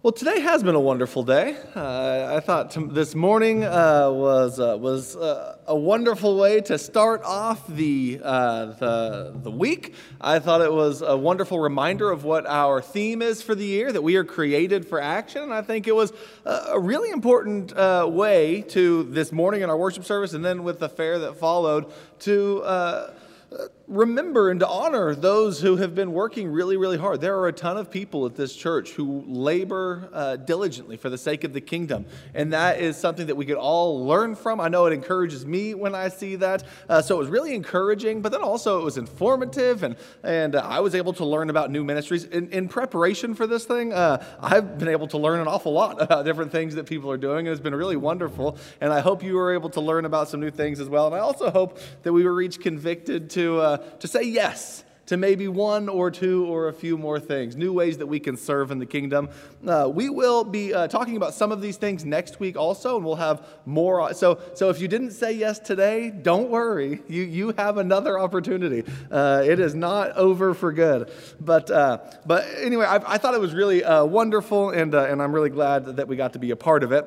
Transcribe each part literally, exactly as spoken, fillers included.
Well, today has been a wonderful day. Uh, I thought t- this morning uh, was uh, was uh, a wonderful way to start off the, uh, the the week. I thought it was a wonderful reminder of what our theme is for the year, that we are created for action. And I think it was a, a really important uh, way to this morning in our worship service, and then with the fair that followed, to Uh, remember and to honor those who have been working really, really hard. There are a ton of people at this church who labor uh, diligently for the sake of the kingdom, and that is something that we could all learn from. I know it encourages me when I see that, uh, so it was really encouraging, but then also it was informative, and, and uh, I was able to learn about new ministries. In, in preparation for this thing, uh, I've been able to learn an awful lot about different things that people are doing, and it's been really wonderful, and I hope you were able to learn about some new things as well, and I also hope that we were each convicted to uh, to say yes to maybe one or two or a few more things, new ways that we can serve in the kingdom. Uh, we will be uh, talking about some of these things next week also, and we'll have more. So, so if you didn't say yes today, don't worry. You you have another opportunity. Uh, it is not over for good. But uh, but anyway, I, I thought it was really uh, wonderful, and uh, and I'm really glad that we got to be a part of it.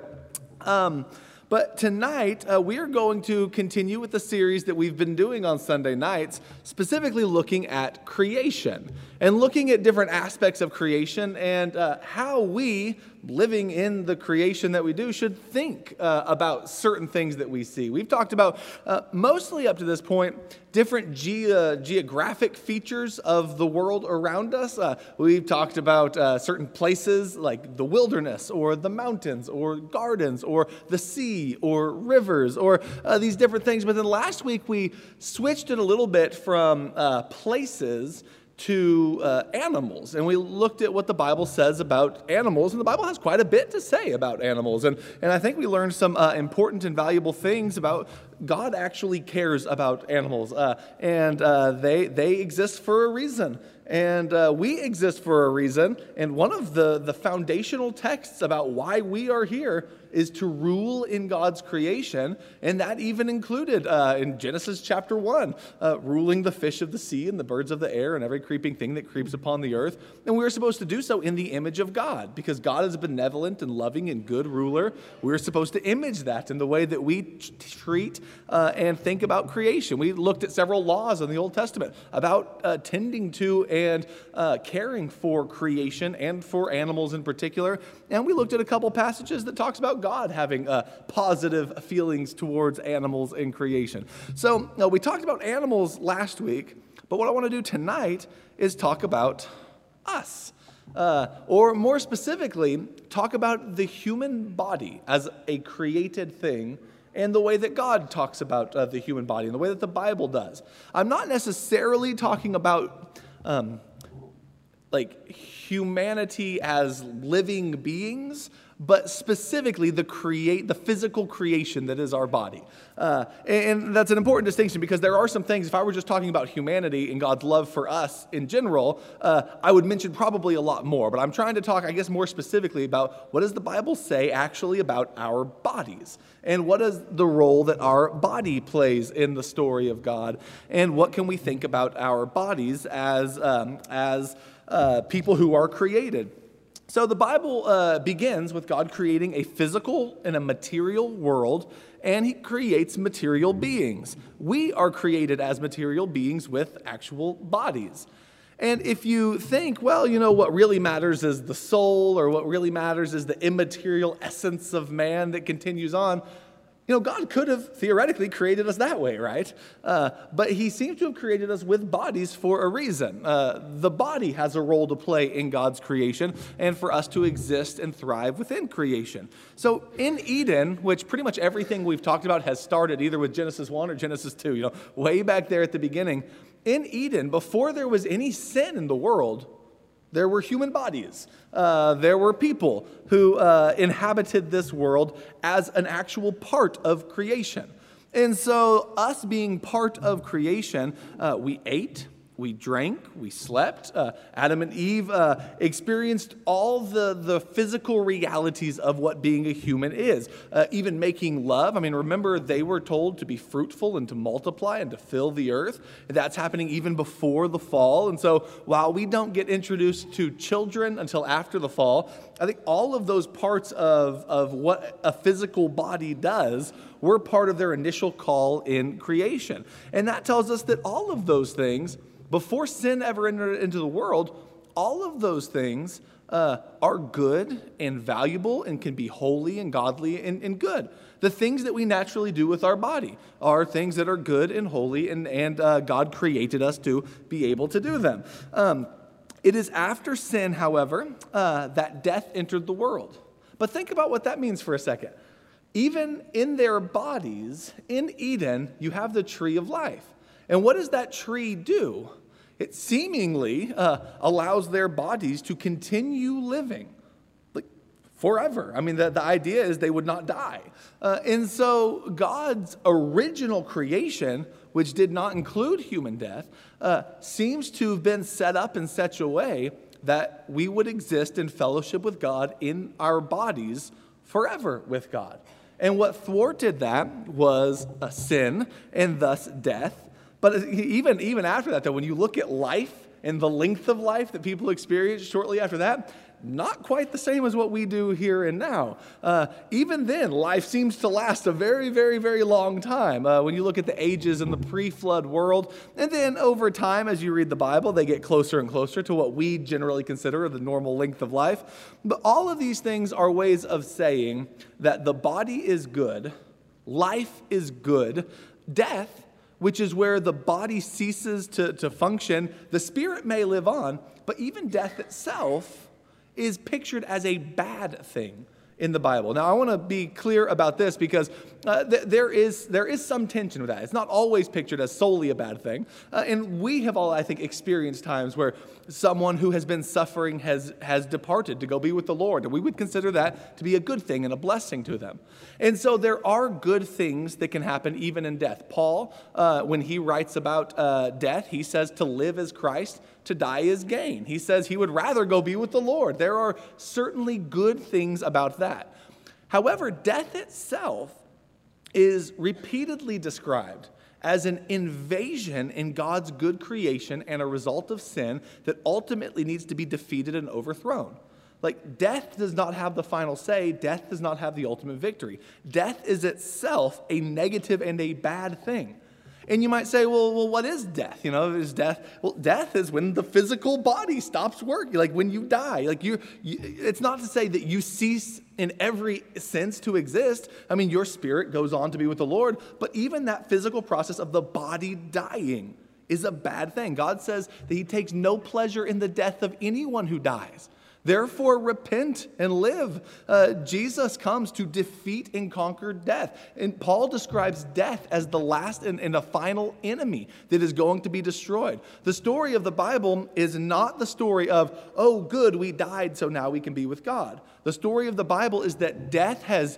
Um, But tonight, uh, we are going to continue with the series that we've been doing on Sunday nights, specifically looking at creation and looking at different aspects of creation and uh, how we, living in the creation that we do, should think uh, about certain things that we see. We've talked about, uh, mostly up to this point, different ge- uh, geographic features of the world around us. Uh, we've talked about uh, certain places like the wilderness or the mountains or gardens or the sea or rivers or uh, these different things. But then last week we switched it a little bit from uh, places to uh, animals, and we looked at what the Bible says about animals, and the Bible has quite a bit to say about animals, and, and I think we learned some uh, important and valuable things about God actually cares about animals, uh, and uh, they they exist for a reason, and uh, we exist for a reason, and one of the, the foundational texts about why we are here is to rule in God's creation, and that even included uh, in Genesis chapter one, uh, ruling the fish of the sea and the birds of the air and every creeping thing that creeps upon the earth. And we are supposed to do so in the image of God, because God is a benevolent and loving and good ruler. We're supposed to image that in the way that we t- treat uh, and think about creation. We looked at several laws in the Old Testament about uh, tending to and uh, caring for creation and for animals in particular. And we looked at a couple passages that talks about God having uh, positive feelings towards animals in creation. So uh, we talked about animals last week, but what I want to do tonight is talk about us. Uh, or more specifically, talk about the human body as a created thing and the way that God talks about uh, the human body and the way that the Bible does. I'm not necessarily talking about um, like humanity as living beings, but specifically the create, the physical creation that is our body. Uh, and that's an important distinction, because there are some things, if I were just talking about humanity and God's love for us in general, uh, I would mention probably a lot more. But I'm trying to talk, I guess, more specifically about what does the Bible say actually about our bodies? And what is the role that our body plays in the story of God? And what can we think about our bodies as, um, as uh, people who are created? So the Bible uh, begins with God creating a physical and a material world, and he creates material beings. We are created as material beings with actual bodies. And if you think, well, you know, what really matters is the soul, or what really matters is the immaterial essence of man that continues on, you know, God could have theoretically created us that way, right? Uh, but he seems to have created us with bodies for a reason. Uh, the body has a role to play in God's creation and for us to exist and thrive within creation. So in Eden, which pretty much everything we've talked about has started either with Genesis one or Genesis two, you know, way back there at the beginning, in Eden, before there was any sin in the world, there were human bodies. Uh, there were people who uh, inhabited this world as an actual part of creation. And so us being part of creation, uh, we ate, we drank, we slept. Uh, Adam and Eve uh, experienced all the, the physical realities of what being a human is. Uh, even making love. I mean, remember, they were told to be fruitful and to multiply and to fill the earth. That's happening even before the fall. And so while we don't get introduced to children until after the fall, I think all of those parts of, of what a physical body does were part of their initial call in creation. And that tells us that all of those things, before sin ever entered into the world, all of those things uh, are good and valuable and can be holy and godly and, and good. The things that we naturally do with our body are things that are good and holy, and, and uh, God created us to be able to do them. Um, it is after sin, however, uh, that death entered the world. But think about what that means for a second. Even in their bodies, in Eden, you have the tree of life. And what does that tree do? It seemingly uh, allows their bodies to continue living like forever. I mean, the, the idea is they would not die. Uh, and so God's original creation, which did not include human death, uh, seems to have been set up in such a way that we would exist in fellowship with God in our bodies forever with God. And what thwarted that was a sin and thus death. But even, even after that, though, when you look at life and the length of life that people experience shortly after that, not quite the same as what we do here and now. Uh, even then, life seems to last a very, very, very long time. Uh, when you look at the ages in the pre-flood world, and then over time, as you read the Bible, they get closer and closer to what we generally consider the normal length of life. But all of these things are ways of saying that the body is good, life is good, death, which is where the body ceases to, to function, the spirit may live on, but even death itself is pictured as a bad thing in the Bible. Now, I want to be clear about this because uh, th- there is there is some tension with that. It's not always pictured as solely a bad thing. Uh, and we have all, I think, experienced times where someone who has been suffering has, has departed to go be with the Lord. And we would consider that to be a good thing and a blessing to them. And so there are good things that can happen even in death. Paul, uh, when he writes about uh, death, he says to live as Christ, to die is gain. He says he would rather go be with the Lord. There are certainly good things about that. However, death itself is repeatedly described as an invasion in God's good creation and a result of sin that ultimately needs to be defeated and overthrown. Like, death does not have the final say. Death does not have the ultimate victory. Death is itself a negative and a bad thing. And you might say, well, well, what is death? You know, is death? Well, death is when the physical body stops working, like when you die. Like you, you, it's not to say that you cease in every sense to exist. I mean, your spirit goes on to be with the Lord, but even that physical process of the body dying is a bad thing. God says that he takes no pleasure in the death of anyone who dies. Therefore, repent and live. Uh, Jesus comes to defeat and conquer death. And Paul describes death as the last and, and a final enemy that is going to be destroyed. The story of the Bible is not the story of, oh, good, we died, so now we can be with God. The story of the Bible is that death has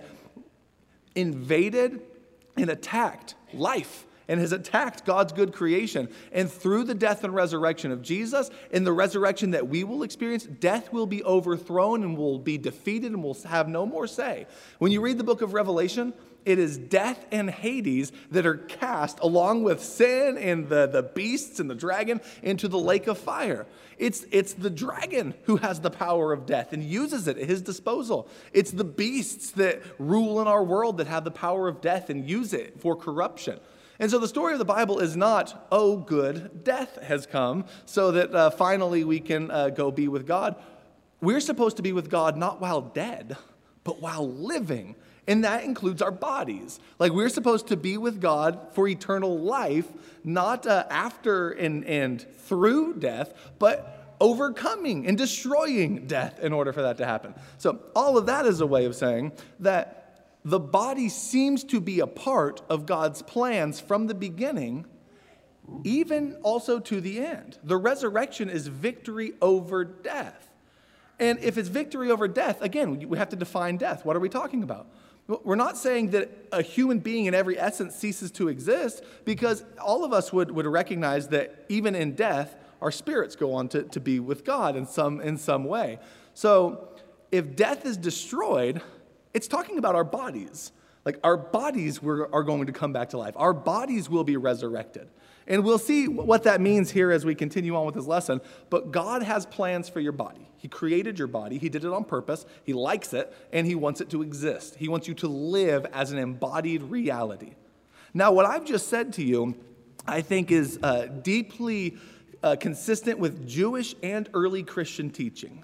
invaded and attacked life, and has attacked God's good creation. And through the death and resurrection of Jesus, in the resurrection that we will experience, death will be overthrown and will be defeated and will have no more say. When you read the book of Revelation, it is death and Hades that are cast along with sin and the, the beasts and the dragon into the lake of fire. It's, it's the dragon who has the power of death and uses it at his disposal. It's the beasts that rule in our world that have the power of death and use it for corruption. And so the story of the Bible is not, oh, good, death has come so that uh, finally we can uh, go be with God. We're supposed to be with God not while dead, but while living. And that includes our bodies. Like, we're supposed to be with God for eternal life, not uh, after and, and through death, but overcoming and destroying death in order for that to happen. So all of that is a way of saying that the body seems to be a part of God's plans from the beginning, even also to the end. The resurrection is victory over death. And if it's victory over death, again, we have to define death. What are we talking about? We're not saying that a human being in every essence ceases to exist, because all of us would, would recognize that even in death, our spirits go on to, to be with God in some, in some way. So if death is destroyed, it's talking about our bodies. Like our bodies were, are going to come back to life. Our bodies will be resurrected. And we'll see what that means here as we continue on with this lesson. But God has plans for your body. He created your body. He did it on purpose. He likes it, and he wants it to exist. He wants you to live as an embodied reality. Now, what I've just said to you, I think is uh, deeply uh, consistent with Jewish and early Christian teaching.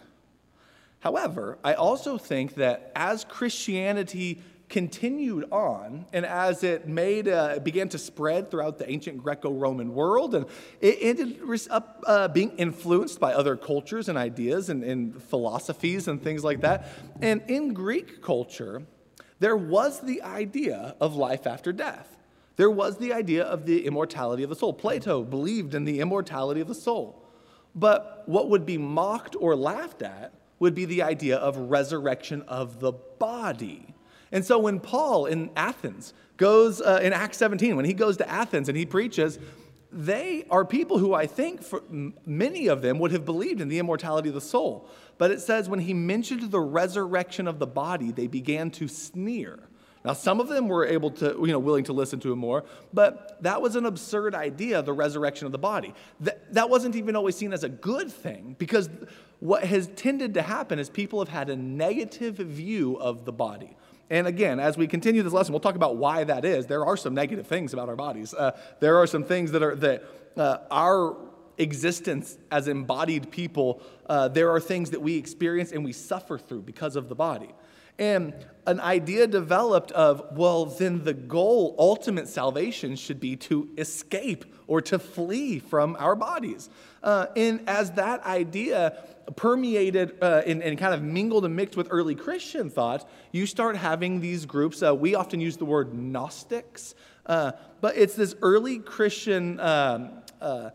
However, I also think that as Christianity continued on, and as it made uh, began to spread throughout the ancient Greco-Roman world, and it ended up uh, being influenced by other cultures and ideas and, and philosophies and things like that. And in Greek culture, there was the idea of life after death. There was the idea of the immortality of the soul. Plato believed in the immortality of the soul. But what would be mocked or laughed at would be the idea of resurrection of the body. And so when Paul in Athens goes, uh, in Acts seventeen, when he goes to Athens and he preaches, they are people who I think for many of them would have believed in the immortality of the soul. But it says when he mentioned the resurrection of the body, they began to sneer. Now, some of them were able to, you know, willing to listen to him more, but that was an absurd idea, the resurrection of the body. That, that wasn't even always seen as a good thing, because what has tended to happen is people have had a negative view of the body. And again, as we continue this lesson, we'll talk about why that is. There are some negative things about our bodies. Uh, there are some things that are that uh, our existence as embodied people, uh, there are things that we experience and we suffer through because of the body. And an idea developed of, well, then the goal, ultimate salvation, should be to escape or to flee from our bodies. Uh, and as that idea permeated uh, and, and kind of mingled and mixed with early Christian thought, you start having these groups. Uh, we often use the word Gnostics, uh, but it's this early Christian um, uh,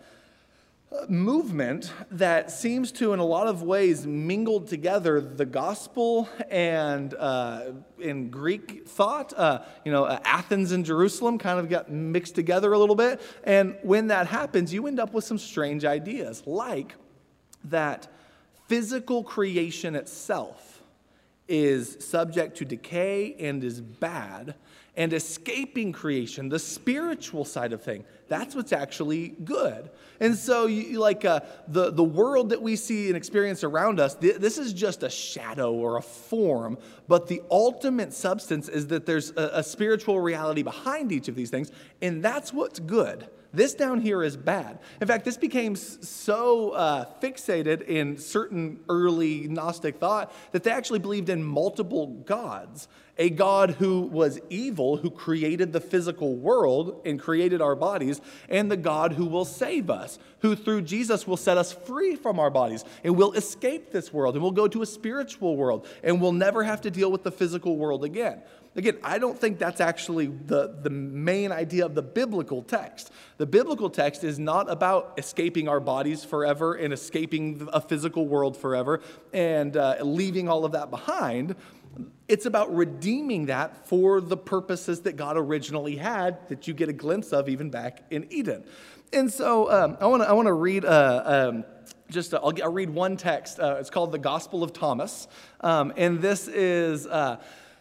movement that seems to, in a lot of ways, mingled together the gospel and uh, in Greek thought. Uh, you know, uh, Athens and Jerusalem kind of got mixed together a little bit. And when that happens, you end up with some strange ideas, like that physical creation itself is subject to decay and is bad, and escaping creation, the spiritual side of thing, that's what's actually good. And so, you, like uh, the, the world that we see and experience around us, th- this is just a shadow or a form, but the ultimate substance is that there's a, a spiritual reality behind each of these things, and that's what's good. This down here is bad. In fact, this became so uh, fixated in certain early Gnostic thought that they actually believed in multiple gods. A God who was evil, who created the physical world and created our bodies, and the God who will save us, who through Jesus will set us free from our bodies, and we'll escape this world, and we'll go to a spiritual world, and we'll never have to deal with the physical world again. Again, I don't think that's actually the, the main idea of the biblical text. The biblical text is not about escaping our bodies forever and escaping a physical world forever and uh, leaving all of that behind. It's about redeeming that for the purposes that God originally had, that you get a glimpse of even back in Eden. And so um, I want to I want to read uh, um, just a, I'll, I'll read one text. Uh, it's called the Gospel of Thomas, um, and this is. Uh,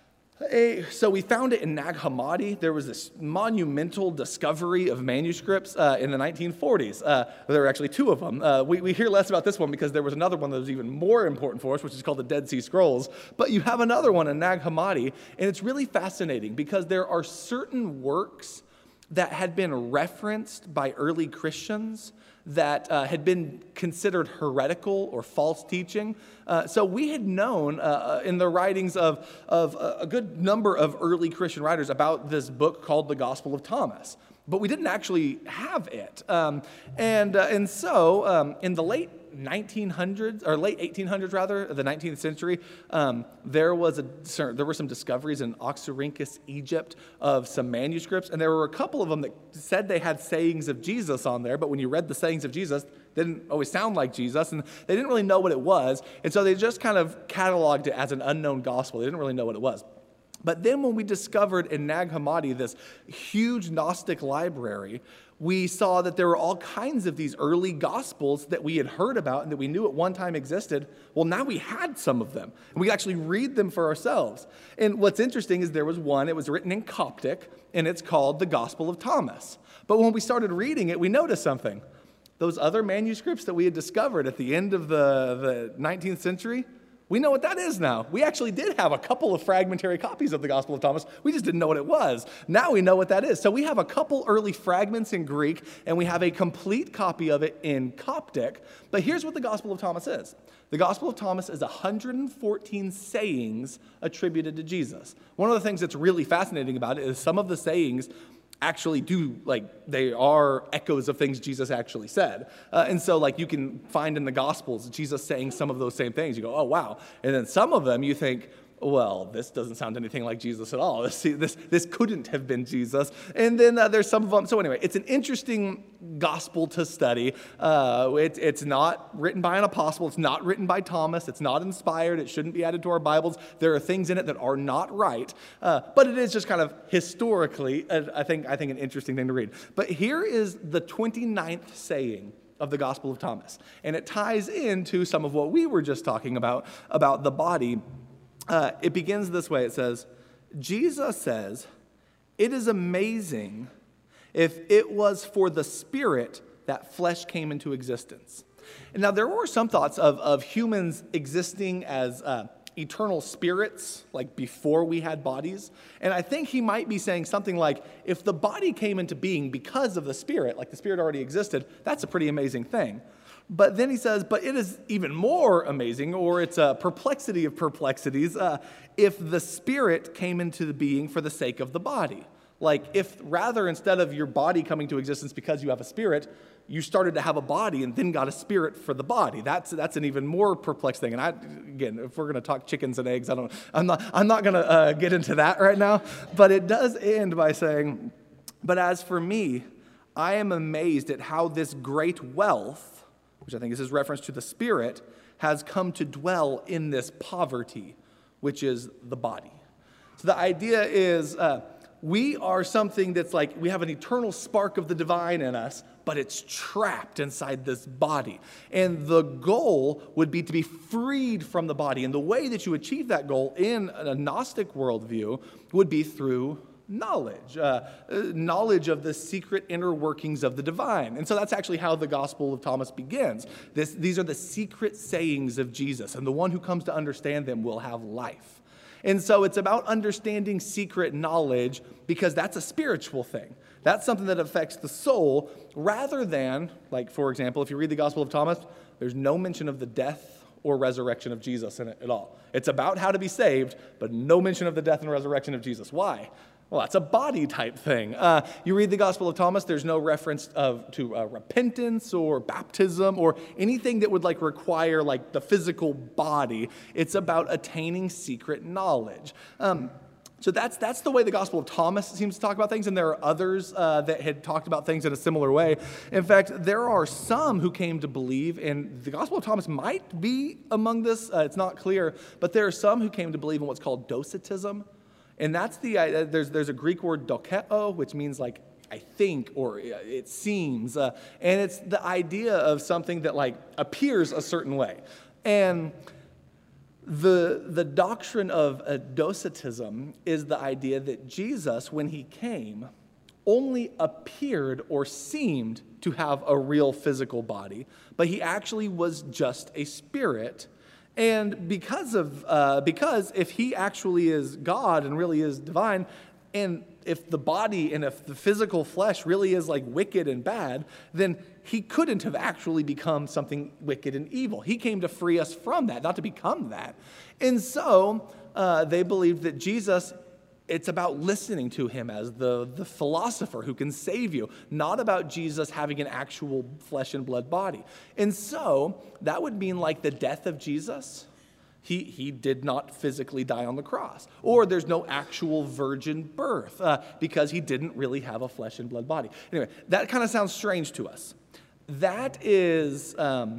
A, so we found it in Nag Hammadi. There was this monumental discovery of manuscripts uh, in the nineteen forties. Uh, there were actually two of them. Uh, we, we hear less about this one because there was another one that was even more important for us, which is called the Dead Sea Scrolls. But you have another one in Nag Hammadi, and it's really fascinating because there are certain works that had been referenced by early Christians that uh, had been considered heretical or false teaching. Uh, so we had known uh, in the writings of, of a good number of early Christian writers about this book called the Gospel of Thomas, but we didn't actually have it. Um, and, uh, and so um, in the late nineteen hundreds, or late eighteen hundreds rather, the nineteenth century, um, there was a there were some discoveries in Oxyrhynchus, Egypt, of some manuscripts, and there were a couple of them that said they had sayings of Jesus on there, but when you read the sayings of Jesus, they didn't always sound like Jesus, and they didn't really know what it was, and so they just kind of cataloged it as an unknown gospel. They didn't really know what it was. But then when we discovered in Nag Hammadi this huge Gnostic library, we saw that there were all kinds of these early gospels that we had heard about and that we knew at one time existed. Well, now we had some of them, and we could actually read them for ourselves. And what's interesting is there was one, it was written in Coptic, and it's called the Gospel of Thomas. But when we started reading it, we noticed something. Those other manuscripts that we had discovered at the end of the, the nineteenth century, we know what that is now. We actually did have a couple of fragmentary copies of the Gospel of Thomas. We just didn't know what it was. Now we know what that is. So we have a couple early fragments in Greek, and we have a complete copy of it in Coptic. But here's what the Gospel of Thomas is. The Gospel of Thomas is one hundred fourteen sayings attributed to Jesus. One of the things that's really fascinating about it is some of the sayings actually do, like, they are echoes of things Jesus actually said. Uh, and so, like, you can find in the Gospels Jesus saying some of those same things. You go, oh, wow. And then some of them you think, well, this doesn't sound anything like Jesus at all. This, this, this couldn't have been Jesus. And then uh, there's some of them. So anyway, it's an interesting gospel to study. Uh, it, it's not written by an apostle. It's not written by Thomas. It's not inspired. It shouldn't be added to our Bibles. There are things in it that are not right. Uh, but it is just kind of historically, uh, I think, I think, an interesting thing to read. But here is the twenty-ninth saying of the Gospel of Thomas. And it ties into some of what we were just talking about, about the body. Uh, it begins this way. It says, Jesus says, "It is amazing if it was for the Spirit that flesh came into existence." And now there were some thoughts of, of humans existing as uh, eternal spirits, like before we had bodies. And I think he might be saying something like, if the body came into being because of the Spirit, like the Spirit already existed, that's a pretty amazing thing. But then he says, but it is even more amazing, or it's a perplexity of perplexities, uh, if the Spirit came into the being for the sake of the body. Like if rather instead of your body coming to existence because you have a spirit, you started to have a body and then got a spirit for the body. That's that's an even more perplexed thing. And I, again, if we're going to talk chickens and eggs, I don't. I'm not. I'm not going to uh, get into that right now. But it does end by saying, "But as for me, I am amazed at how this great wealth," which I think is his reference to the Spirit, "has come to dwell in this poverty, which is the body." So the idea is uh, we are something that's like, we have an eternal spark of the divine in us, but it's trapped inside this body. And the goal would be to be freed from the body. And the way that you achieve that goal in a Gnostic worldview would be through knowledge, uh, knowledge of the secret inner workings of the divine. And so that's actually how the Gospel of Thomas begins. This, these are the secret sayings of Jesus, and the one who comes to understand them will have life. And so it's about understanding secret knowledge because that's a spiritual thing. That's something that affects the soul rather than, like, for example, if you read the Gospel of Thomas, there's no mention of the death or resurrection of Jesus in it at all. It's about how to be saved, but no mention of the death and resurrection of Jesus. Why? Well, that's a body type thing. Uh, you read the Gospel of Thomas, there's no reference of to uh, repentance or baptism or anything that would like require like the physical body. It's about attaining secret knowledge. Um, so that's that's the way the Gospel of Thomas seems to talk about things, and there are others uh, that had talked about things in a similar way. In fact, there are some who came to believe, and the Gospel of Thomas might be among this. Uh, it's not clear, but there are some who came to believe in what's called docetism. And that's the, uh, there's there's a Greek word dokeo, which means like, I think, or it seems. Uh, and it's the idea of something that like appears a certain way. And the, the doctrine of uh, docetism is the idea that Jesus, when he came, only appeared or seemed to have a real physical body, but he actually was just a spirit. And because of uh, because if he actually is God and really is divine, and if the body and if the physical flesh really is like wicked and bad, then he couldn't have actually become something wicked and evil. He came to free us from that, not to become that. And so uh, they believed that Jesus, it's about listening to him as the, the philosopher who can save you, not about Jesus having an actual flesh and blood body. And so that would mean like the death of Jesus, he, he did not physically die on the cross. Or there's no actual virgin birth uh, because he didn't really have a flesh and blood body. Anyway, that kind of sounds strange to us. That is... Um,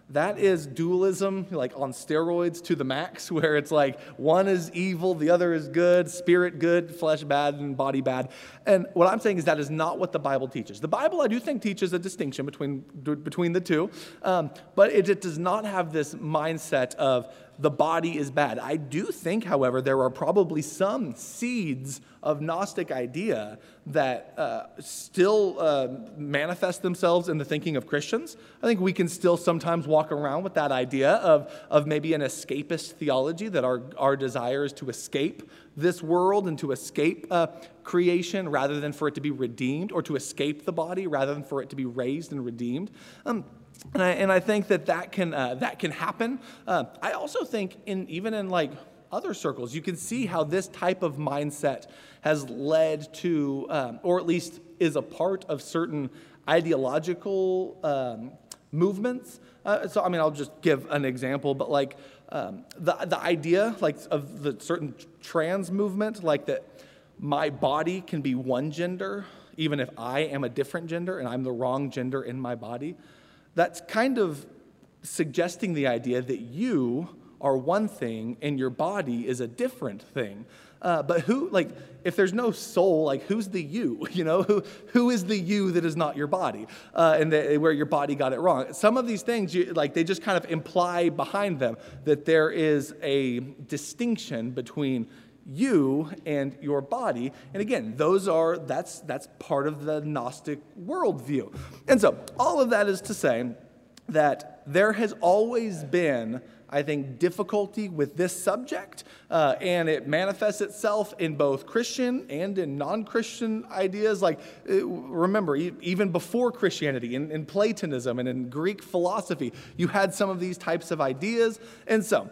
that is dualism, like on steroids to the max, where it's like one is evil, the other is good, spirit good, flesh bad, and body bad. And what I'm saying is that is not what the Bible teaches. The Bible, I do think, teaches a distinction between, between the two, um, but it, it does not have this mindset of the body is bad. I do think, however, there are probably some seeds of Gnostic idea that uh, still uh, manifest themselves in the thinking of Christians. I think we can still sometimes walk around with that idea of, of maybe an escapist theology, that our, our desire is to escape this world and to escape uh, creation rather than for it to be redeemed, or to escape the body rather than for it to be raised and redeemed. Um, And I, and I think that that can, uh, that can happen. Uh, I also think in even in like other circles, you can see how this type of mindset has led to, um, or at least is a part of certain ideological um, movements. Uh, so, I mean, I'll just give an example, but like um, the, the idea like of the certain trans movement, like that my body can be one gender, even if I am a different gender and I'm the wrong gender in my body. That's kind of suggesting the idea that you are one thing and your body is a different thing. Uh, but who, like, if there's no soul, like, who's the you? You know, who who is the you that is not your body, uh, and the, where your body got it wrong? Some of these things, you, like, they just kind of imply behind them that there is a distinction between you and your body. And again, those are, that's that's part of the Gnostic worldview. And so all of that is to say that there has always been, I think, difficulty with this subject, uh, and it manifests itself in both Christian and in non-Christian ideas. Like, remember, even before Christianity, in, in Platonism and in Greek philosophy, you had some of these types of ideas. And so,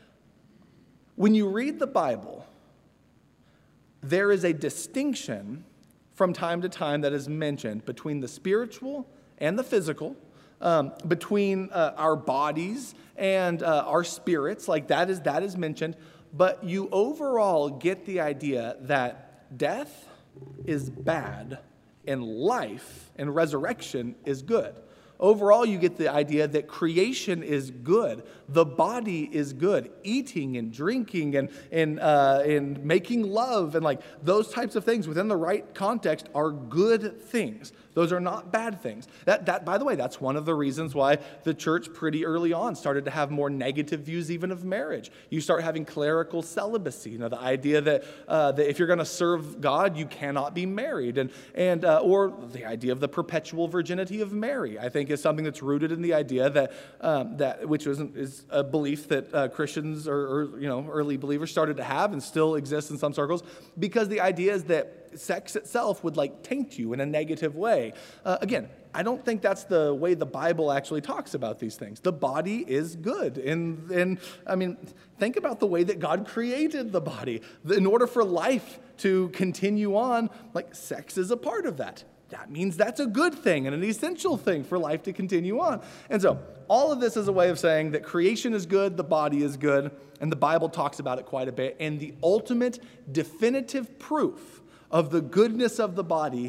when you read the Bible, there is a distinction from time to time that is mentioned between the spiritual and the physical, um, between uh, our bodies and uh, our spirits, like that is that is mentioned. But you overall get the idea that death is bad and life and resurrection is good. Overall, you get the idea that creation is good. The body is good. Eating and drinking and, and, uh, and making love and like those types of things within the right context are good things. Those are not bad things. That, that, by the way, that's one of the reasons why the church pretty early on started to have more negative views even of marriage. You start having clerical celibacy, you know, the idea that, uh, that if you're going to serve God, you cannot be married, and, and uh, or the idea of the perpetual virginity of Mary, I think is something that's rooted in the idea that, um, that which is, is a belief that uh, Christians or, or, you know, early believers started to have and still exists in some circles, because the idea is that sex itself would like taint you in a negative way. Uh, again, I don't think that's the way the Bible actually talks about these things. The body is good. And, and I mean, think about the way that God created the body. In order for life to continue on, like sex is a part of that. That means that's a good thing and an essential thing for life to continue on. And so all of this is a way of saying that creation is good, the body is good, and the Bible talks about it quite a bit. And the ultimate definitive proof of the goodness of the body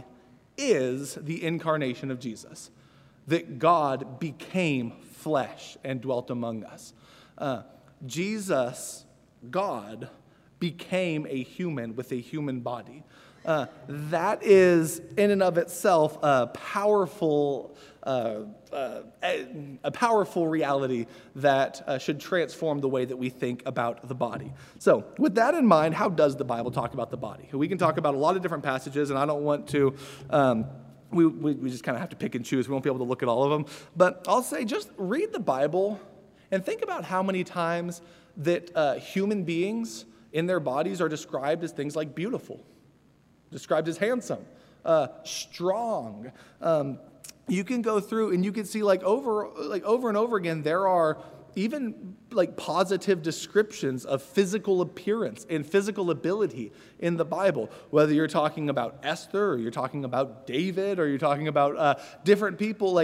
is the incarnation of Jesus, that God became flesh and dwelt among us. Uh, Jesus, God, became a human with a human body. Uh, that is, in and of itself, a powerful, uh, uh, a, a powerful reality that uh, should transform the way that we think about the body. So, with that in mind, how does the Bible talk about the body? We can talk about a lot of different passages, and I don't want to. Um, we, we we just kind of have to pick and choose. We won't be able to look at all of them. But I'll say, just read the Bible and think about how many times that uh, human beings in their bodies are described as things like beautiful, described as handsome, uh, strong. Um, you can go through and you can see like over, like over and over again, there are even like positive descriptions of physical appearance and physical ability in the Bible. Whether you're talking about Esther or you're talking about David or you're talking about uh, different people, like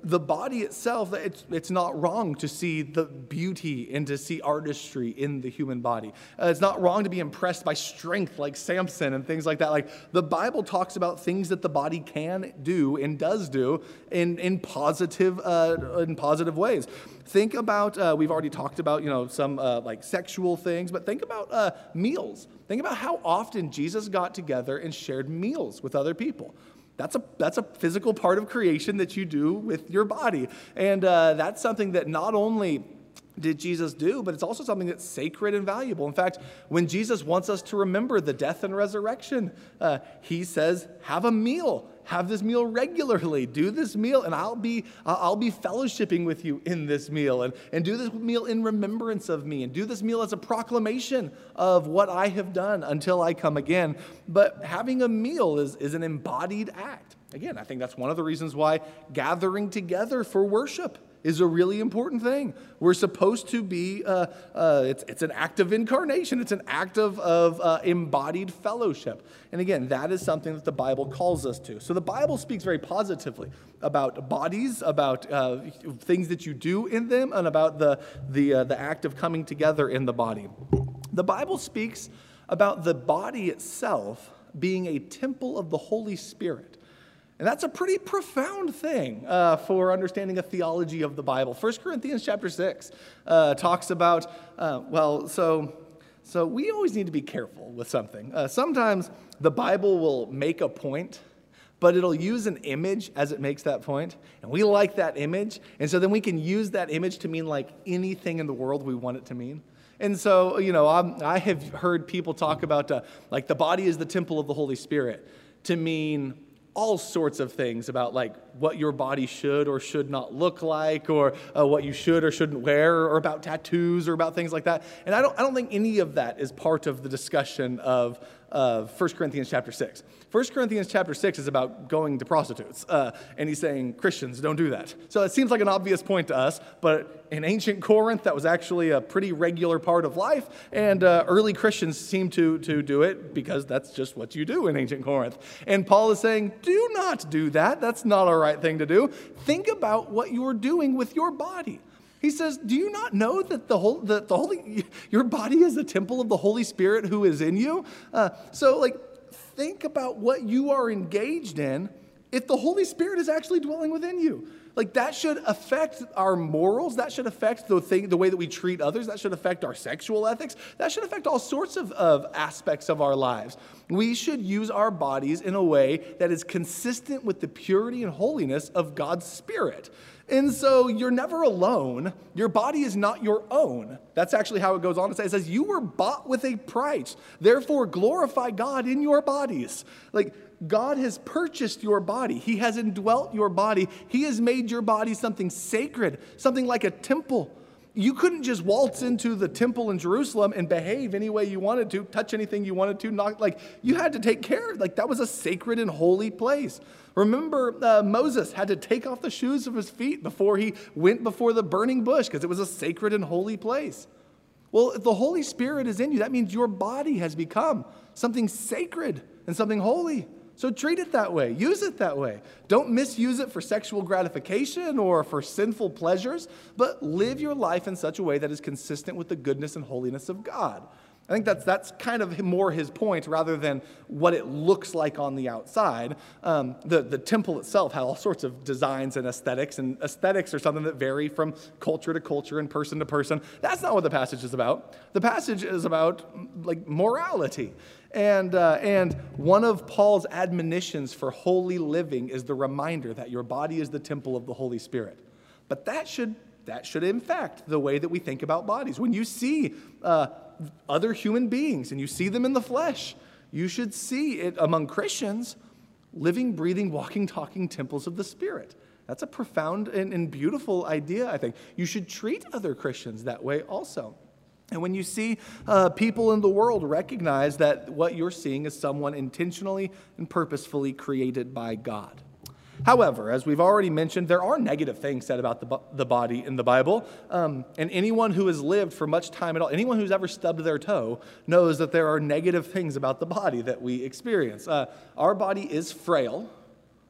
the body itself, it's, it's not wrong to see the beauty and to see artistry in the human body. Uh, it's not wrong to be impressed by strength like Samson and things like that. Like the Bible talks about things that the body can do and does do in, in, positive, uh, in positive ways. Think about, uh, we've already talked about, you know, some uh, like sexual things, but think about uh, meals. Think about how often Jesus got together and shared meals with other people. That's a that's a physical part of creation that you do with your body. And uh, that's something that not only did Jesus do, but it's also something that's sacred and valuable. In fact, when Jesus wants us to remember the death and resurrection, uh, he says, have a meal. Have this meal regularly. Do this meal, and I'll be I'll be fellowshipping with you in this meal, and, and do this meal in remembrance of me, and do this meal as a proclamation of what I have done until I come again. But having a meal is, is an embodied act. Again, I think that's one of the reasons why gathering together for worship is a really important thing. We're supposed to be, uh, uh, it's, it's an act of incarnation. It's an act of, of uh, embodied fellowship. And again, that is something that the Bible calls us to. So the Bible speaks very positively about bodies, about uh, things that you do in them, and about the, the, uh, the act of coming together in the body. The Bible speaks about the body itself being a temple of the Holy Spirit. And that's a pretty profound thing uh, for understanding a theology of the Bible. First Corinthians chapter six uh, talks about, uh, well, so, so we always need to be careful with something. Uh, sometimes the Bible will make a point, but it'll use an image as it makes that point, and we like that image, and so then we can use that image to mean like anything in the world we want it to mean. And so, you know, I'm, I have heard people talk about uh, like the body is the temple of the Holy Spirit to mean all sorts of things about like what your body should or should not look like, or uh, what you should or shouldn't wear, or about tattoos or about things like that. And I don't, I don't think any of that is part of the discussion of uh, First Corinthians chapter six. First Corinthians chapter six is about going to prostitutes, uh, and he's saying Christians don't do that. So it seems like an obvious point to us, but in ancient Corinth, that was actually a pretty regular part of life, and uh, early Christians seem to, to do it because that's just what you do in ancient Corinth. And Paul is saying, do not do that. That's not a right thing to do. Think about what you're doing with your body. He says, do you not know that the whole, that the holy, your body is the temple of the Holy Spirit who is in you? Uh, so, like, think about what you are engaged in if the Holy Spirit is actually dwelling within you. Like, that should affect our morals. That should affect the thing, the way that we treat others. That should affect our sexual ethics. That should affect all sorts of, of aspects of our lives. We should use our bodies in a way that is consistent with the purity and holiness of God's Spirit. And so you're never alone. Your body is not your own. That's actually how it goes on to say. It says, you were bought with a price. Therefore, glorify God in your bodies. Like, God has purchased your body. He has indwelt your body. He has made your body something sacred, something like a temple. You couldn't just waltz into the temple in Jerusalem and behave any way you wanted to, touch anything you wanted to, not like you had to take care. Like, that was a sacred and holy place. Remember, uh, Moses had to take off the shoes of his feet before he went before the burning bush because it was a sacred and holy place. Well, if the Holy Spirit is in you, that means your body has become something sacred and something holy. So treat it that way. Use it that way. Don't misuse it for sexual gratification or for sinful pleasures, but live your life in such a way that is consistent with the goodness and holiness of God. I think that's that's kind of more his point rather than what it looks like on the outside. Um, the, the temple itself had all sorts of designs and aesthetics, and aesthetics are something that vary from culture to culture and person to person. That's not what the passage is about. The passage is about like morality. And, uh, and one of Paul's admonitions for holy living is the reminder that your body is the temple of the Holy Spirit. But that should, that should infect the way that we think about bodies. When you see uh, other human beings and you see them in the flesh, you should see it among Christians, living, breathing, walking, talking temples of the Spirit. That's a profound and, and beautiful idea, I think. You should treat other Christians that way also. And when you see uh, people in the world recognize that what you're seeing is someone intentionally and purposefully created by God. However, as we've already mentioned, there are negative things said about the, the body in the Bible. Um, and anyone who has lived for much time at all, anyone who's ever stubbed their toe, knows that there are negative things about the body that we experience. Uh, our body is frail.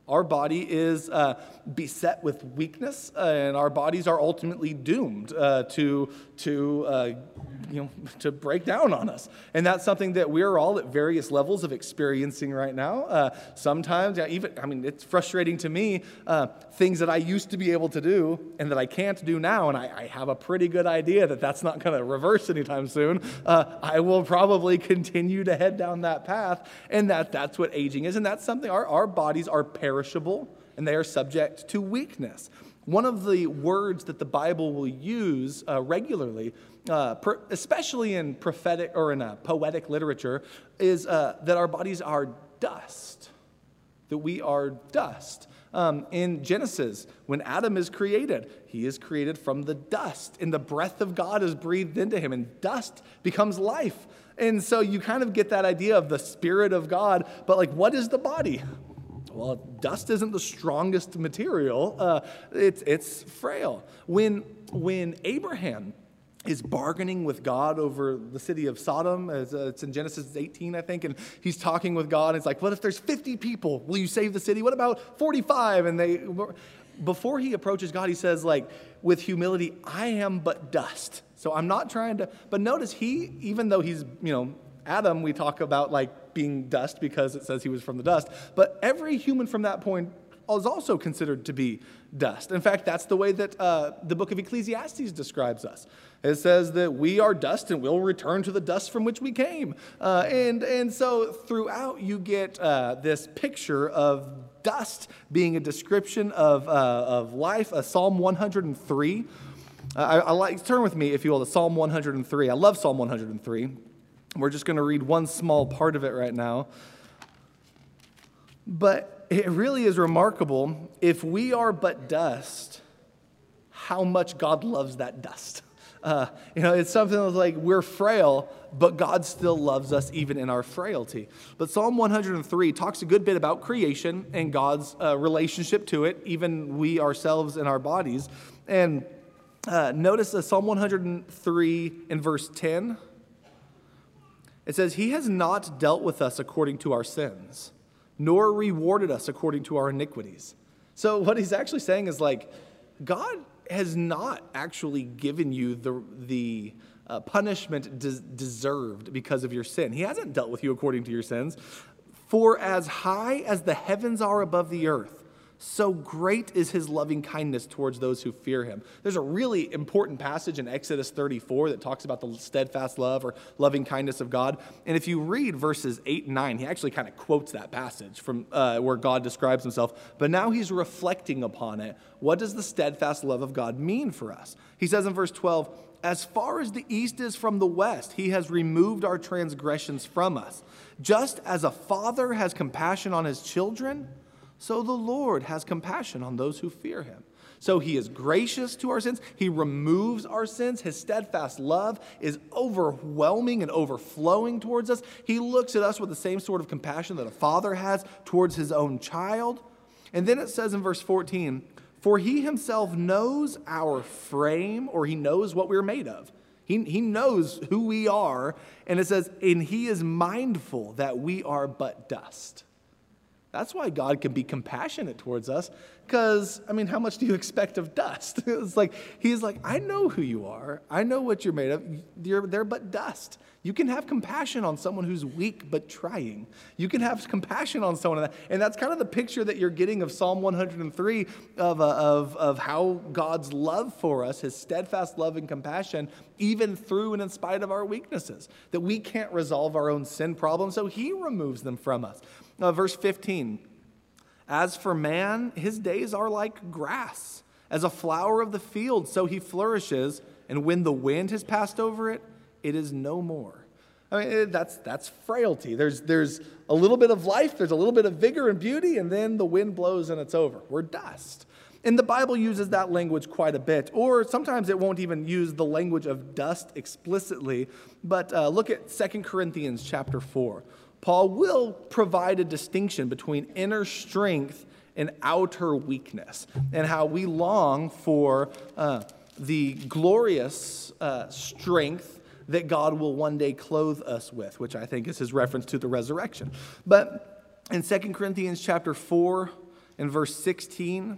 Our body is uh, beset with weakness, uh, and our bodies are ultimately doomed uh, to to uh, you know to break down on us. And that's something that we're all at various levels of experiencing right now. Uh, sometimes, yeah, even I mean, it's frustrating to me uh, things that I used to be able to do and that I can't do now, and I, I have a pretty good idea that that's not going to reverse anytime soon. Uh, I will probably continue to head down that path, and that that's what aging is, and that's something our our bodies are perishable. Perishable, and they are subject to weakness. One of the words that the Bible will use uh, regularly, uh, per, especially in prophetic or in a poetic literature, is uh, that our bodies are dust. That we are dust. Um, in Genesis, when Adam is created, he is created from the dust, and the breath of God is breathed into him, and dust becomes life. And so you kind of get that idea of the Spirit of God, but like, what is the body? Well, dust isn't the strongest material. Uh, it's it's frail. When when Abraham is bargaining with God over the city of Sodom, as uh, it's in Genesis eighteen, I think, and he's talking with God. And it's like, what if there's fifty people? Will you save the city? What about forty-five? And they, before he approaches God, he says, like, with humility, I am but dust. So I'm not trying to. But notice he, even though he's, you know, Adam, we talk about like being dust because it says he was from the dust. But every human from that point is also considered to be dust. In fact, that's the way that uh, the book of Ecclesiastes describes us. It says that we are dust and we'll return to the dust from which we came. Uh, and, and so throughout you get uh, this picture of dust being a description of, uh, of life. Uh, Psalm one hundred three. Uh, I, I like, turn with me, if you will, to Psalm one hundred three. I love Psalm one hundred three. We're just going to read one small part of it right now. But it really is remarkable. If we are but dust, how much God loves that dust. Uh, you know, it's something that's like we're frail, but God still loves us even in our frailty. But Psalm one hundred three talks a good bit about creation and God's uh, relationship to it, even we ourselves and our bodies. And uh, notice uh, Psalm one hundred three in verse ten. It says, he has not dealt with us according to our sins, nor rewarded us according to our iniquities. So what he's actually saying is like, God has not actually given you the, the uh, punishment des- deserved because of your sin. He hasn't dealt with you according to your sins. For as high as the heavens are above the earth, so great is his loving kindness towards those who fear him. There's a really important passage in Exodus thirty-four that talks about the steadfast love or loving kindness of God. And if you read verses eight and nine, he actually kind of quotes that passage from uh, where God describes himself. But now he's reflecting upon it. What does the steadfast love of God mean for us? He says in verse twelve, as far as the east is from the west, he has removed our transgressions from us. Just as a father has compassion on his children, so the Lord has compassion on those who fear him. So he is gracious to our sins. He removes our sins. His steadfast love is overwhelming and overflowing towards us. He looks at us with the same sort of compassion that a father has towards his own child. And then it says in verse fourteen, for he himself knows our frame, or he knows what we're made of. He, he knows who we are. And it says, and he is mindful that we are but dust. That's why God can be compassionate towards us, because, I mean, how much do you expect of dust? It's like, he's like, I know who you are. I know what you're made of. You're, they're but dust. You can have compassion on someone who's weak but trying. You can have compassion on someone. And that's kind of the picture that you're getting of Psalm one hundred three of, uh, of, of how God's love for us, his steadfast love and compassion, even through and in spite of our weaknesses, that we can't resolve our own sin problems, so he removes them from us. Uh, verse fifteen, as for man, his days are like grass. As a flower of the field, so he flourishes, and when the wind has passed over it, it is no more. I mean, that's that's frailty. There's, there's a little bit of life, there's a little bit of vigor and beauty, and then the wind blows and it's over. We're dust. And the Bible uses that language quite a bit, or sometimes it won't even use the language of dust explicitly, but uh, look at Second Corinthians chapter four. Paul will provide a distinction between inner strength and outer weakness, and how we long for uh, the glorious uh, strength that God will one day clothe us with, which I think is his reference to the resurrection. But in Second Corinthians chapter four, in verse sixteen,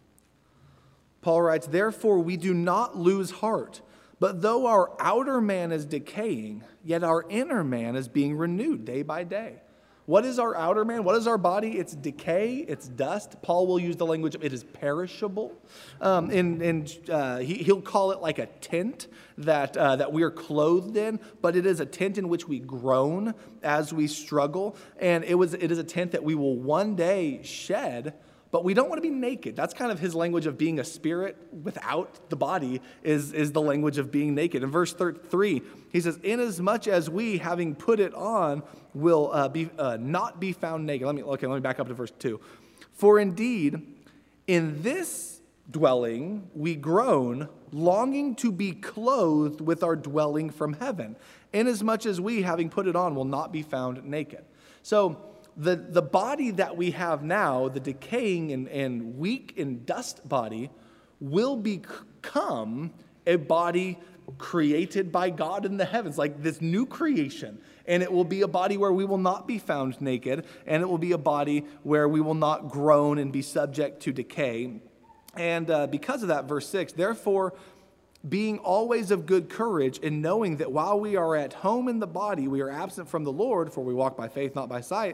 Paul writes, "Therefore we do not lose heart, but though our outer man is decaying, yet our inner man is being renewed day by day." What is our outer man? What is our body? It's decay, it's dust. Paul will use the language of it is perishable. Um, and and uh, he, he'll call it like a tent that, uh, that we are clothed in, but it is a tent in which we groan as we struggle. And it was it is a tent that we will one day shed, but we don't want to be naked. That's kind of his language of being a spirit without the body is, is the language of being naked. In verse three, he says, "Inasmuch as we, having put it on, will uh, be uh, not be found naked." Let me okay. Let me back up to verse two. "For indeed, in this dwelling we groan, longing to be clothed with our dwelling from heaven, inasmuch as we, having put it on, will not be found naked." So the the body that we have now, the decaying and, and weak and dust body, will become a body created by God in the heavens, like this new creation. And it will be a body where we will not be found naked, and it will be a body where we will not groan and be subject to decay. And uh, because of that, verse six, "Therefore, being always of good courage, and knowing that while we are at home in the body, we are absent from the Lord, for we walk by faith, not by sight.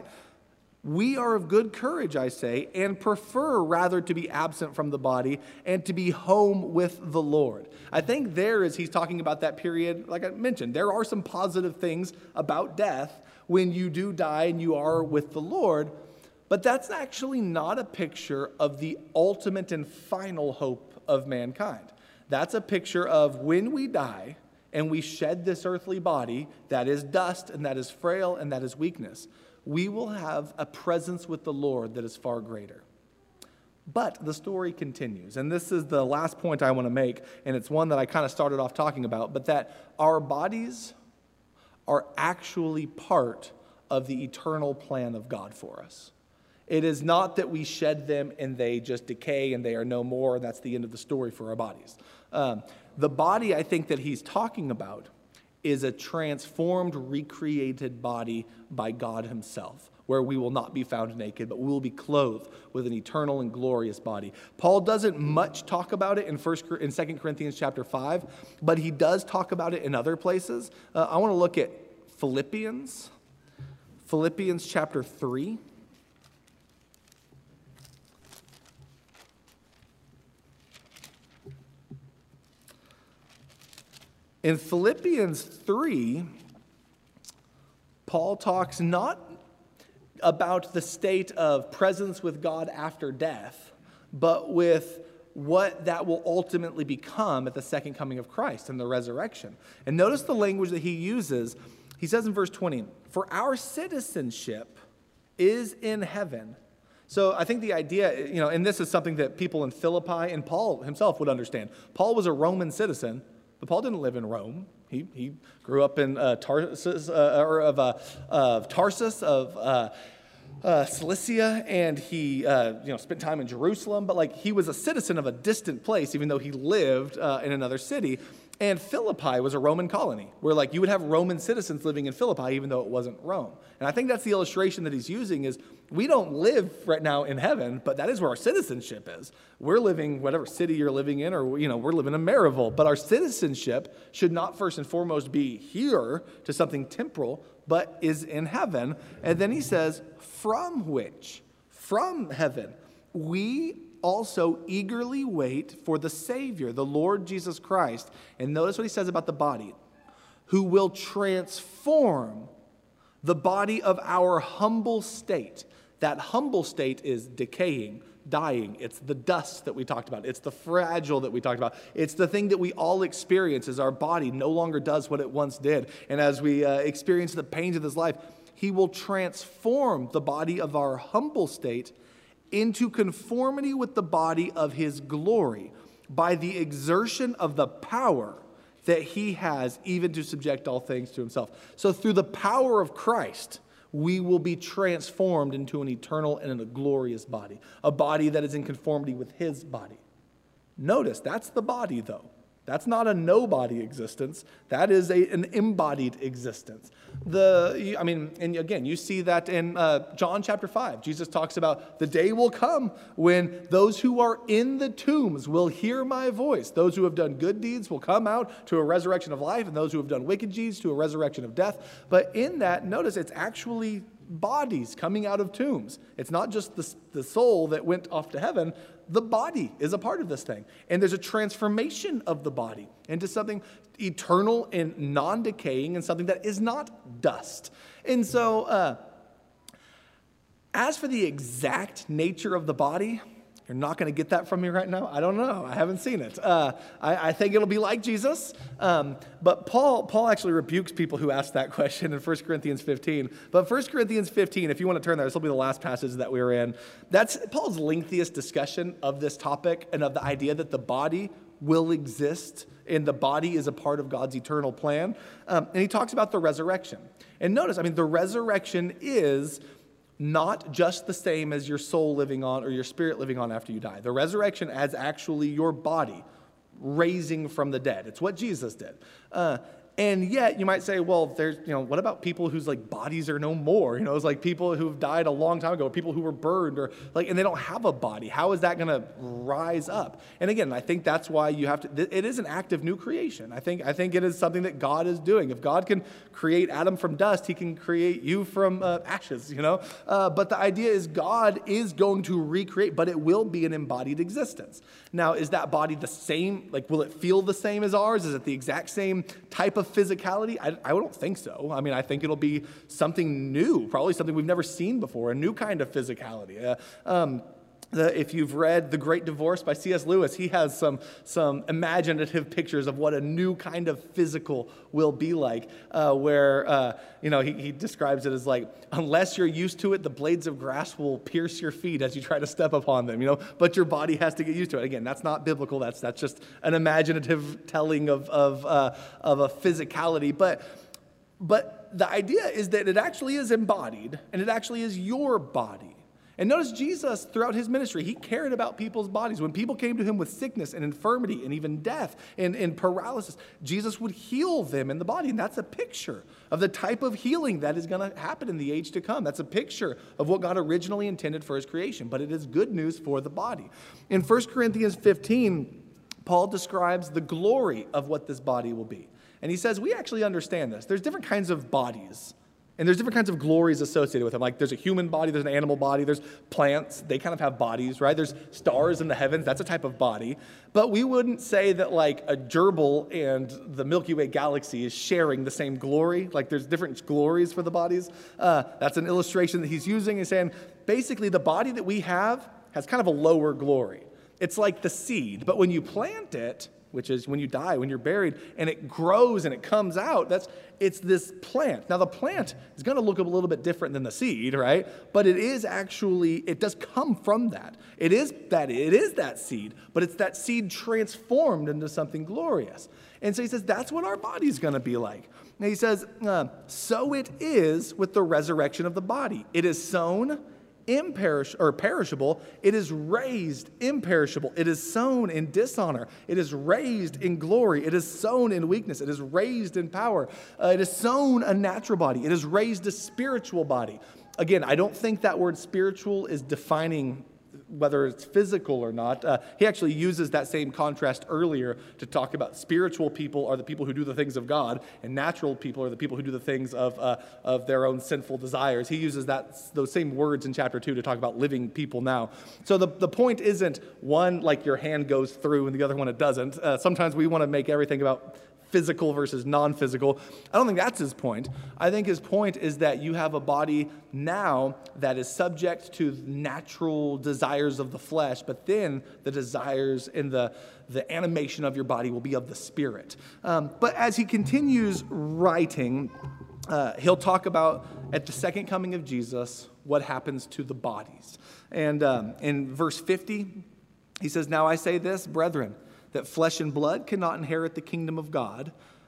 We are of good courage, I say, and prefer rather to be absent from the body and to be home with the Lord." I think there, as he's talking about that period, like I mentioned, there are some positive things about death when you do die and you are with the Lord, but that's actually not a picture of the ultimate and final hope of mankind. That's a picture of when we die and we shed this earthly body that is dust and that is frail and that is weakness, we will have a presence with the Lord that is far greater. But the story continues, and this is the last point I want to make, and it's one that I kind of started off talking about, but that our bodies are actually part of the eternal plan of God for us. It is not that we shed them and they just decay and they are no more, and that's the end of the story for our bodies. Um, the body I think that he's talking about is a transformed, recreated body by God himself, where we will not be found naked, but we will be clothed with an eternal and glorious body. Paul doesn't much talk about it in First in Second Corinthians chapter five, but he does talk about it in other places. Uh, I want to look at Philippians, Philippians chapter three. In Philippians three, Paul talks not about the state of presence with God after death, but with what that will ultimately become at the second coming of Christ and the resurrection. And notice the language that he uses. He says in verse twenty, "For our citizenship is in heaven." So I think the idea, you know, and this is something that people in Philippi and Paul himself would understand. Paul was a Roman citizen, but Paul didn't live in Rome. He he grew up in uh, Tarsus, uh, or of, uh, of Tarsus of uh, uh, Cilicia, and he uh, you know spent time in Jerusalem. But like he was a citizen of a distant place, even though he lived uh, in another city. And Philippi was a Roman colony, where like you would have Roman citizens living in Philippi, even though it wasn't Rome. And I think that's the illustration that he's using is we don't live right now in heaven, but that is where our citizenship is. We're living whatever city you're living in, or you know, we're living in Maryville. But our citizenship should not first and foremost be here to something temporal, but is in heaven. And then he says, from which, from heaven, we also eagerly wait for the Savior, the Lord Jesus Christ. And notice what he says about the body, who will transform the body of our humble state. That humble state is decaying, dying. It's the dust that we talked about. It's the fragile that we talked about. It's the thing that we all experience as our body no longer does what it once did. And as we uh, experience the pains of this life, he will transform the body of our humble state into conformity with the body of his glory by the exertion of the power that he has even to subject all things to himself. So through the power of Christ, we will be transformed into an eternal and a glorious body, a body that is in conformity with his body. Notice, that's the body though. That's not a no-body existence. That is a, an embodied existence. The, I mean, and again, you see that in uh, John chapter five. Jesus talks about the day will come when those who are in the tombs will hear my voice. Those who have done good deeds will come out to a resurrection of life, and those who have done wicked deeds to a resurrection of death. But in that, notice it's actually bodies coming out of tombs. It's not just the, the soul that went off to heaven. The body is a part of this thing. And there's a transformation of the body into something eternal and non-decaying and something that is not dust. And so, uh, as for the exact nature of the body, you're not going to get that from me right now. I don't know. I haven't seen it. Uh, I, I think it'll be like Jesus. Um, but Paul Paul actually rebukes people who ask that question in First Corinthians fifteen. But First Corinthians fifteen, if you want to turn there, this will be the last passage that we were in. That's Paul's lengthiest discussion of this topic and of the idea that the body will exist and the body is a part of God's eternal plan. Um, and he talks about the resurrection. And notice, I mean, the resurrection is not just the same as your soul living on or your spirit living on after you die. The resurrection as actually your body raising from the dead. It's what Jesus did. Uh, and yet you might say, well, there's, you know, what about people whose like bodies are no more? You know, it's like people who've died a long time ago, or people who were burned, or like, and they don't have a body. How is that going to rise up? And again, I think that's why you have to, it is an act of new creation. I think, I think it is something that God is doing. If God can create Adam from dust, he can create you from uh, ashes, you know? Uh, but the idea is God is going to recreate, but it will be an embodied existence. Now, is that body the same? Like, will it feel the same as ours? Is it the exact same type of physicality? I, I don't think so. I mean, I think it'll be something new, probably something we've never seen before, a new kind of physicality. Uh, um, The, if you've read The Great Divorce by C S Lewis, he has some, some imaginative pictures of what a new kind of physical will be like, uh, where, uh, you know, he, he describes it as like, unless you're used to it, the blades of grass will pierce your feet as you try to step upon them, you know, but your body has to get used to it. Again, that's not biblical. That's, that's just an imaginative telling of, of, uh, of a physicality. But, but the idea is that it actually is embodied, and it actually is your body. And notice Jesus, throughout his ministry, he cared about people's bodies. When people came to him with sickness and infirmity and even death and, and paralysis, Jesus would heal them in the body. And that's a picture of the type of healing that is going to happen in the age to come. That's a picture of what God originally intended for his creation. But it is good news for the body. In First Corinthians fifteen, Paul describes the glory of what this body will be. And he says, we actually understand this. There's different kinds of bodies. And there's different kinds of glories associated with them. Like there's a human body, there's an animal body, there's plants. They kind of have bodies, right? There's stars in the heavens. That's a type of body. But we wouldn't say that like a gerbil and the Milky Way galaxy is sharing the same glory. Like there's different glories for the bodies. Uh, that's an illustration that he's using. He's saying basically the body that we have has kind of a lower glory. It's like the seed. But when you plant it, which is when you die, when you're buried, and it grows and it comes out, that's it's this plant. Now, the plant is going to look a little bit different than the seed, right? But it is actually, it does come from that. It is that, it is that seed, but it's that seed transformed into something glorious. And so he says, that's what our body's going to be like. And he says, uh, so it is with the resurrection of the body. It is sown imperish or perishable, it is raised imperishable. It is sown in dishonor. It is raised in glory. It is sown in weakness. It is raised in power. Uh, it is sown a natural body. It is raised a spiritual body. Again, I don't think that word spiritual is defining whether it's physical or not. Uh, he actually uses that same contrast earlier to talk about spiritual people are the people who do the things of God, and natural people are the people who do the things of uh, of their own sinful desires. He uses that those same words in chapter two to talk about living people now. So the, the point isn't one like your hand goes through and the other one it doesn't. Uh, sometimes we want to make everything about physical versus non-physical. I don't think that's his point. I think his point is that you have a body now that is subject to natural desires of the flesh, but then the desires and the, the animation of your body will be of the spirit. Um, but as he continues writing, uh, he'll talk about at the second coming of Jesus, what happens to the bodies. And um, in verse fifty, he says, now I say this, brethren, that flesh and blood cannot inherit the kingdom of God,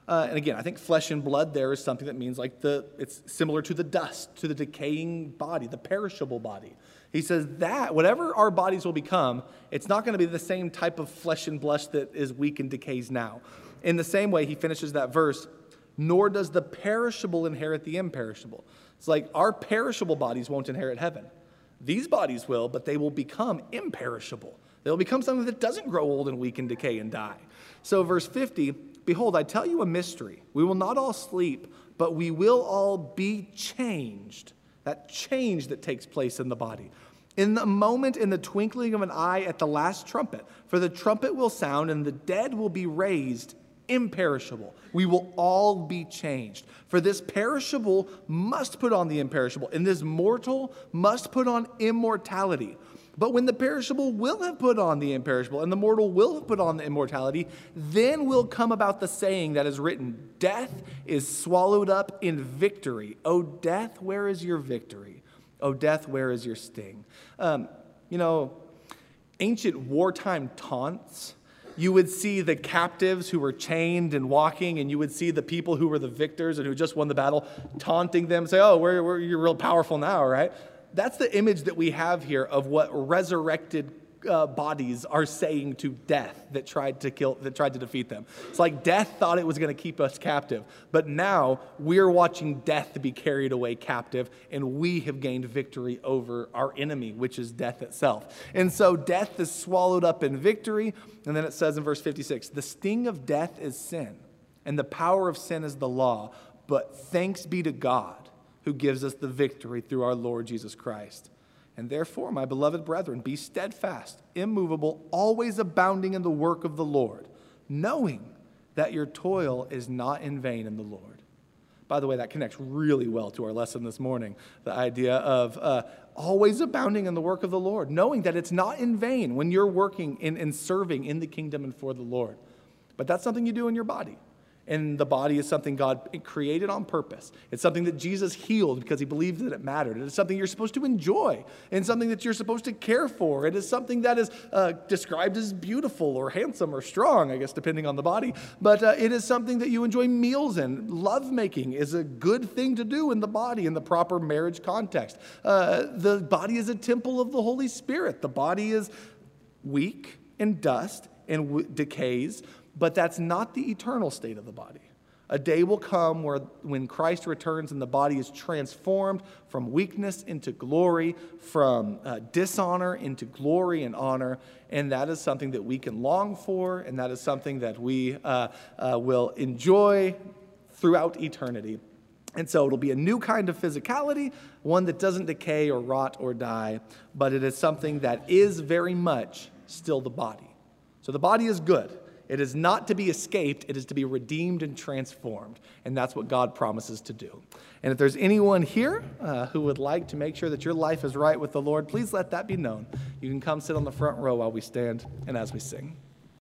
Uh, and again, I think flesh and blood there is something that means like the, it's similar to the dust, to the decaying body, the perishable body. He says that whatever our bodies will become, it's not going to be the same type of flesh and blood that is weak and decays now. In the same way, he finishes that verse, nor does the perishable inherit the imperishable. It's like our perishable bodies won't inherit heaven. These bodies will, but they will become imperishable. They will become something that doesn't grow old and weak and decay and die. So verse fifty, behold, I tell you a mystery. We will not all sleep, but we will all be changed. That change that takes place in the body. In the moment, in the twinkling of an eye at the last trumpet. For the trumpet will sound, and the dead will be raised imperishable. We will all be changed. For this perishable must put on the imperishable, and this mortal must put on immortality. But when the perishable will have put on the imperishable, and the mortal will have put on the immortality, then will come about the saying that is written, death is swallowed up in victory. O death, where is your victory? O death, where is your sting? Um, you know, ancient wartime taunts, you would see the captives who were chained and walking, and you would see the people who were the victors and who just won the battle taunting them, say, oh, we're, we're, you're real powerful now, right? That's the image that we have here of what resurrected uh, bodies are saying to death that tried to kill, that tried to defeat them. It's like death thought it was going to keep us captive, but now we're watching death be carried away captive, and we have gained victory over our enemy, which is death itself. And so death is swallowed up in victory, and then it says in verse fifty-six, the sting of death is sin, and the power of sin is the law, but thanks be to God, who gives us the victory through our Lord Jesus Christ. And therefore, my beloved brethren, be steadfast, immovable, always abounding in the work of the Lord, knowing that your toil is not in vain in the Lord. By the way, that connects really well to our lesson this morning, the idea of uh, always abounding in the work of the Lord, knowing that it's not in vain when you're working and, and serving in the kingdom and for the Lord. But that's something you do in your body. And the body is something God created on purpose. It's something that Jesus healed because he believed that it mattered. It is something you're supposed to enjoy and something that you're supposed to care for. It is something that is uh, described as beautiful or handsome or strong, I guess, depending on the body. But uh, it is something that you enjoy meals in. Lovemaking is a good thing to do in the body in the proper marriage context. Uh, the body is a temple of the Holy Spirit. The body is weak and dust and w- decays, but that's not the eternal state of the body. A day will come where when Christ returns and the body is transformed from weakness into glory, from uh, dishonor into glory and honor, and that is something that we can long for, and that is something that we uh, uh, will enjoy throughout eternity. And so it'll be a new kind of physicality, one that doesn't decay or rot or die, but it is something that is very much still the body. So the body is good. It is not to be escaped. It is to be redeemed and transformed. And that's what God promises to do. And if there's anyone here uh, who would like to make sure that your life is right with the Lord, please let that be known. You can come sit on the front row while we stand and as we sing.